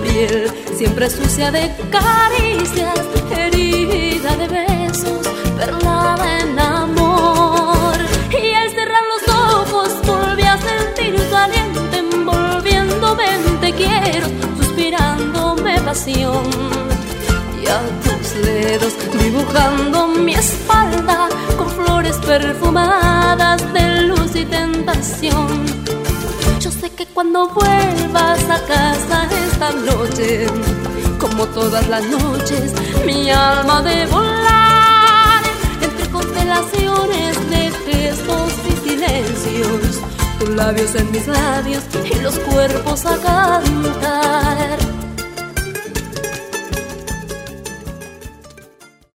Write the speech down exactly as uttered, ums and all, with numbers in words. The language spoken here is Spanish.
piel, siempre sucia de caricias, herida de besos, perlada en amor. Y al cerrar los ojos volví a sentir tu aliento envolviéndome en te quiero, suspirándome pasión. Y a tus dedos dibujando mi espalda con flores perfumadas de luz y tentación. Yo sé que cuando vuelvas a casa esta noche, como todas las noches, mi alma de volar entre constelaciones de gestos y silencios, tus labios en mis labios y los cuerpos a cantar.